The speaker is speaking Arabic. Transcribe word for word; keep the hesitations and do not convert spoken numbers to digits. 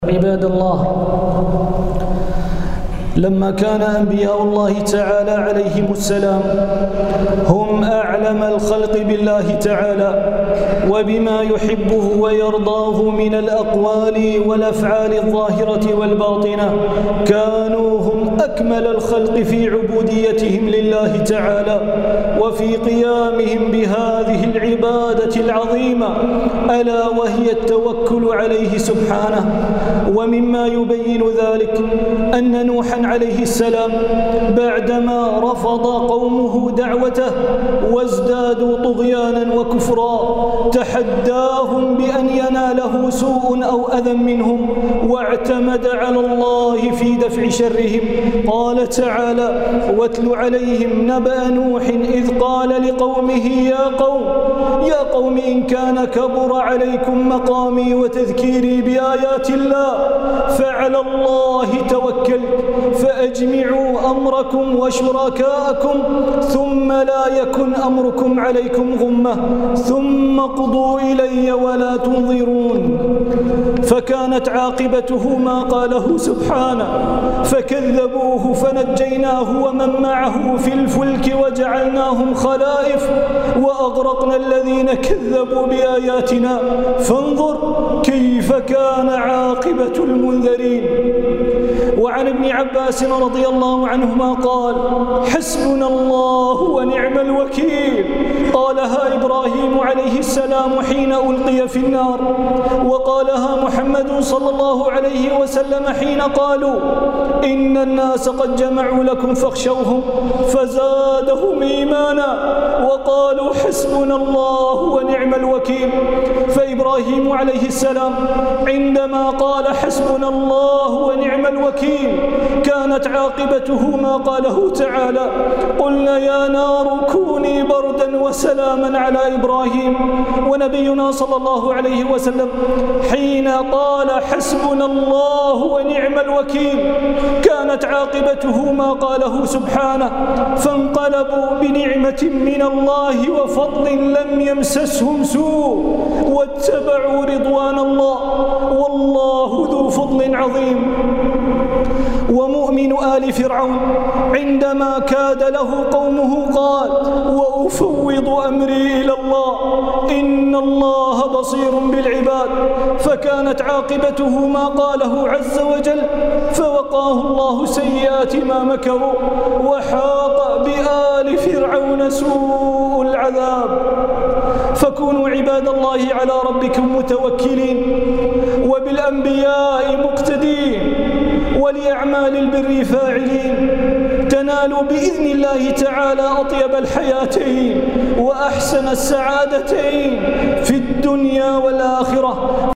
عباد الله، لما كان أنبياء الله تعالى عليهم السلام هم أعلم الخلق بالله تعالى وبما يحبه ويرضاه من الأقوال والأفعال الظاهرة والباطنة، كانوا هم أكمل الخلق في عبوديتهم لله تعالى وفي قيامهم بهذه العبادة العظيمة، ألا وهي التوكل عليه سبحانه. ومما يبين ذلك أن نوحا عليه السلام بعدما رفض قومه دعوته وازدادوا طغيانا وكفرا تحداهم بأن يناله سوء أو أذى منهم، واعتمد على الله في دفع شرهم. قال تعالى: واتل عليهم نبأ نوح إذ قال لقومه يا قوم يا قوم إن كان كبر عليكم مقامي وتذكيري بآيات الله فعلى الله توكلت فأجمعوا أمركم وشركاءكم ثم لا يكن أمركم عليكم غمة ثم قضوا إلي ولا تنظرون. فكانت عاقبته ما قاله سبحانه: فكذبوه فنجيناه ومن معه في الفلك وجعلناهم خلائف وأغرقنا الذين كذبوا بآياتنا فانظر كيف كان عاقبة المنذرين. وعن ابن عباس رضي الله عنهما قال: حسبنا الله ونعم الوكيل. قالها إبراهيم عليه السلام حين ألقي في النار، وقالها محمد صلى الله عليه وسلم حين قالوا: إن الناس قد جمعوا لكم فاخشوهم فزادهم إيمانا وقالوا حسبنا الله ونعم الوكيل. فإبراهيم عليه السلام عندما قال حسبنا الله ونعم الوكيل كانت عاقبته ما قاله تعالى: قلنا يا نار كوني بردا وسلاما على إبراهيم. ونبينا صلى الله عليه وسلم حين قال حسبنا الله ونعم الوكيل كانت عاقبته ما قاله سبحانه: فانقلبوا بنعمة من الله وفضل لم يمسسهم سوء واتبعوا رضوان الله والله ذو فضل عظيم. ومؤمن آل فرعون عندما كاد له قومه قال: وأفوض أمري إلى الله إن الله بصير بالعباد. فكانت عاقبته ما قاله عز وجل: فوقاه الله سيئات ما مكروا وحاق بآل فرعون سوء العذاب. فكونوا عباد الله على ربكم متوكلين وبالأنبياء مقتدين ولأعمال البر فاعلين، تنالوا بإذن الله تعالى أطيب الحياتين وأحسن السعادتين في الدنيا والآخرة.